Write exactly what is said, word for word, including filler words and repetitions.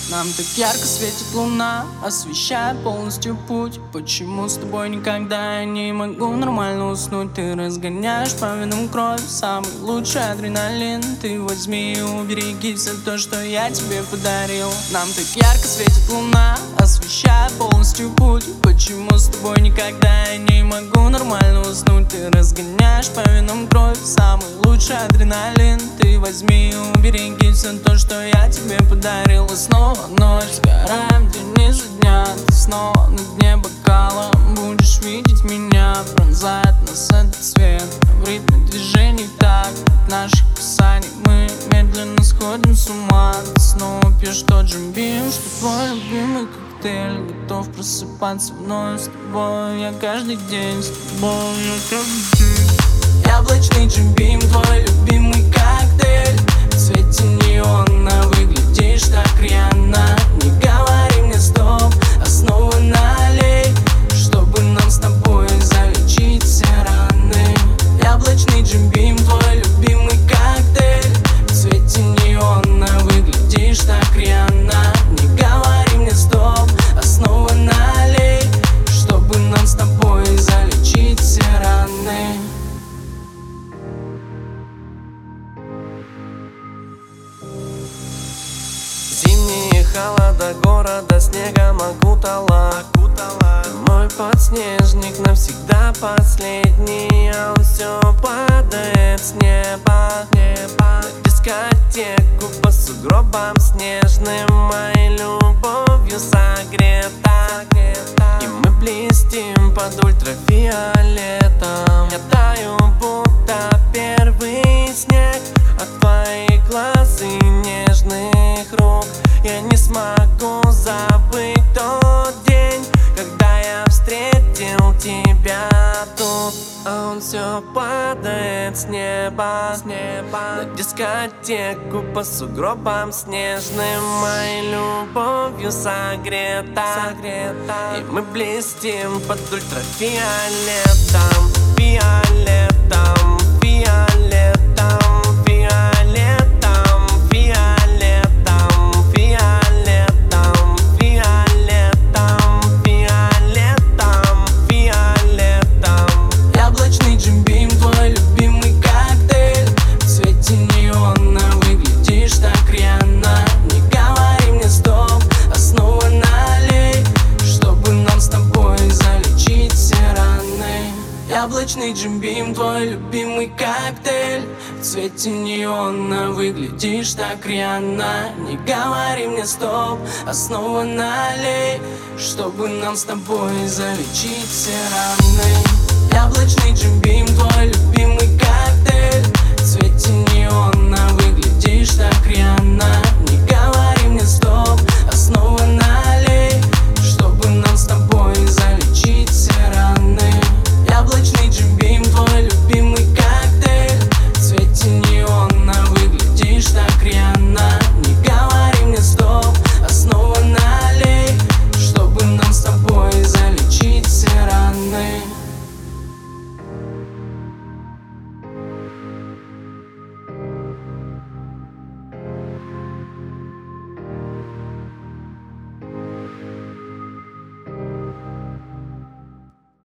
Нам так ярко светит луна, освещая полностью путь. Почему с тобой никогда я не могу нормально уснуть? Ты разгоняешь по венам кровь, самый лучший адреналин. Ты возьми и убереги все то, что я тебе подарил. Нам так ярко светит луна, освещая полностью путь. Почему с тобой никогда я не могу нормально уснуть? Ты разгоняешь по венам кровь, самый лучший адреналин. Ты возьми и убереги все то, что я тебе подарил. И снова ночь, сгораем день изо дня. Ты снова на дне бокала, будешь видеть меня. Пронзает нас этот свет в ритме движений так. От наших касаний мы медленно сходим с ума. Ты снова пьешь тот же бим, что твой любимый коктейль. Готов просыпаться вновь с тобой. Я каждый день с тобой, я каждый день. Яблочный джим-бим, твой любимый коктейль. В свете неона выглядишь так рьяно. Не говори мне стоп, а снова налей, чтобы нам с тобой залечить все раны. Яблочный джим-бим, твой любимый коктейль. В свете неона выглядишь так рьяно. Не говори мне стоп, а снова налей, чтобы нам с тобой залечить все раны. Зимние холода города снегом окутала. Мой подснежник навсегда последний, а он все падает с неба. На дискотеку по сугробам снежным, моей любовью согрета. И мы блестим под ультрафиолетом. Я таю, будто первый снег от твоих глаз и нежных рук. Я не смогу забыть тот день, когда я встретил тебя тут. А он все падает с неба, с неба. На дискотеку по сугробам снежным, моей любовью согрета, согрета. И мы блестим под ультрафиолетом, фиолетом, фиолетом, фиолетом, фиолетом, фиолетом, фиолетом, фиолетом, фиолетом. Яблочный джим-бим, твой любимый коктейль. В свете неона выглядишь так рьяно. Не говори мне стоп, а снова налей, чтобы нам с тобой залечить все раны. Яблочный джим-бим, твой любимый коктейль. В свете неона выглядишь так рьяно. Не говори мне стоп, а снова налей, чтобы нам с тобой залечить все раны. Яблочный джим-бим, твой любимый коктейль. В свете неона выглядишь так рьяно. Не говори мне стоп,